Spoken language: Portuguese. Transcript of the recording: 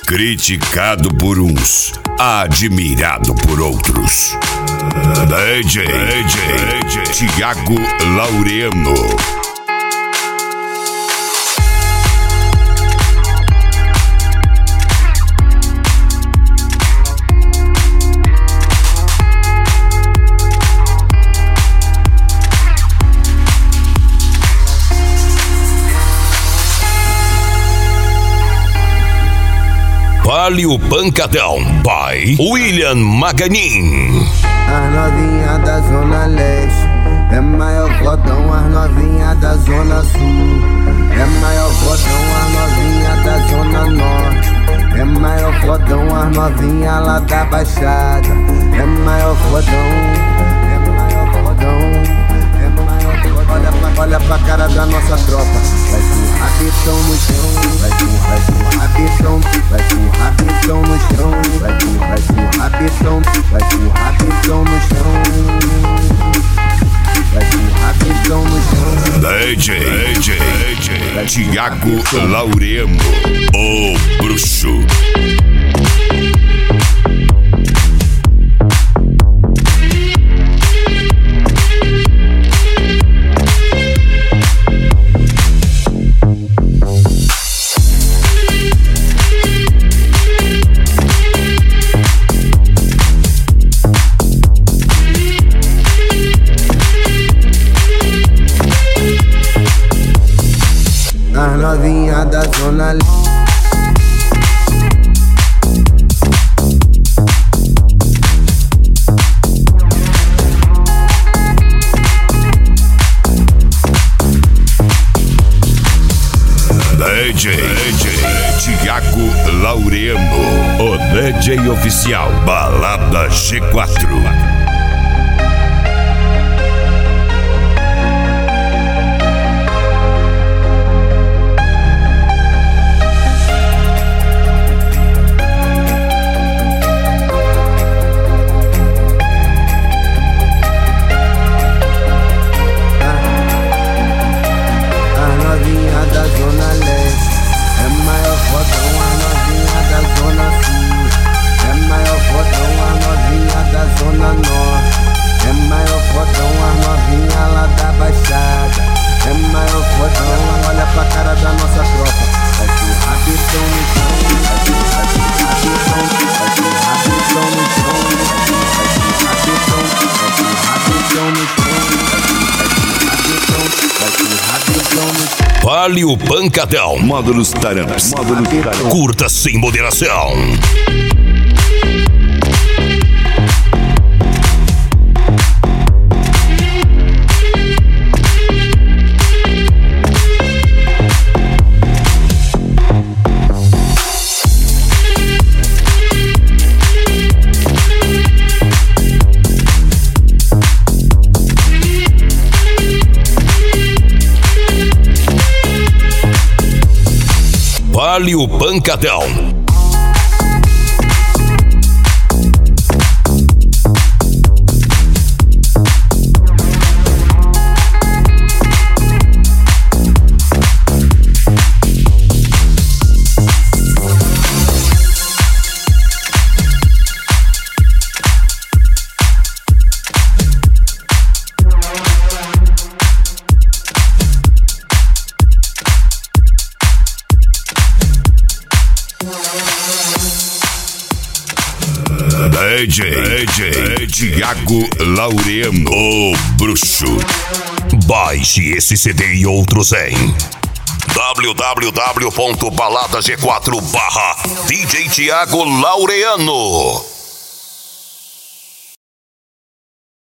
criticado por uns, admirado por outros. DJ Thiago Laureano. Vale o Pancadão by William Maganin. As novinhas da Zona Leste é maior fodão, as novinhas da Zona Sul é maior fodão, as novinhas da Zona Norte é maior fodão, as novinhas lá da Baixada é maior fodão, é maior fodão, é maior fodão. Olha pra cara da nossa tropa, vai com rabetão no chão, vai com rabetão, vai com rabetão no chão, vai com rabetão, vai com rabetão no chão, vai com rabetão no chão. DJ Thiago Laureano, o bruxo. As novinhas da Zona Leste DJ Thiago Laureano, o DJ oficial Balada G4. da Zona Leste é maior fodão, a novinha da Zona Sul é maior fodão, a novinha da Zona Norte é maior fodão, a novinha lá da Baixada é maior fodão. Olha pra cara da nossa tropa, vai com rabetão no chão, vai com rabetão, vai com rabetão no chão, vai com rabetão, vai com rabetão no chão, vai com rabetão no chão. Vale o Pancadão. Módulos Taramps. Curta sem moderação. Vale o Pancadão. DJ Thiago Laureano, o bruxo. Baixe esse CD e outros em www.baladag4.DJ Thiago Laureano.